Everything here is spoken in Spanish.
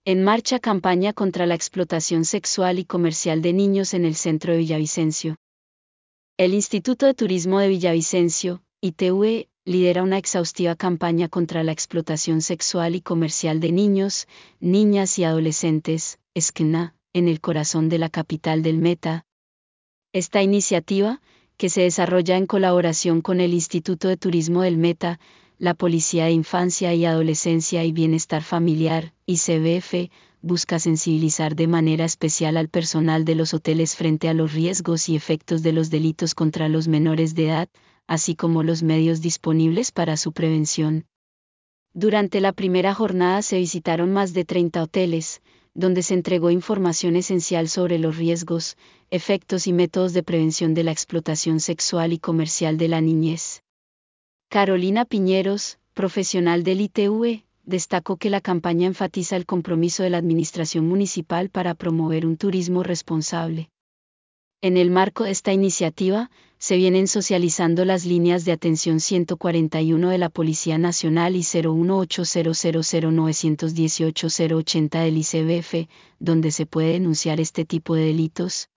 En marcha campaña contra la explotación sexual y comercial de niños en el centro de Villavicencio. El Instituto de Turismo de Villavicencio, ITV, lidera una exhaustiva campaña contra la explotación sexual y comercial de niños, niñas y adolescentes, SCNA, en el corazón de la capital del Meta. Esta iniciativa, que se desarrolla en colaboración con el Instituto de Turismo del Meta, la Policía de Infancia y Adolescencia y Bienestar Familiar, ICBF, busca sensibilizar de manera especial al personal de los hoteles frente a los riesgos y efectos de los delitos contra los menores de edad, así como los medios disponibles para su prevención. Durante la primera jornada se visitaron más de 30 hoteles, donde se entregó información esencial sobre los riesgos, efectos y métodos de prevención de la explotación sexual y comercial de la niñez. Carolina Piñeros, profesional del ITV, destacó que la campaña enfatiza el compromiso de la administración municipal para promover un turismo responsable. En el marco de esta iniciativa, se vienen socializando las líneas de atención 141 de la Policía Nacional y 018000918 080 del ICBF, donde se puede denunciar este tipo de delitos,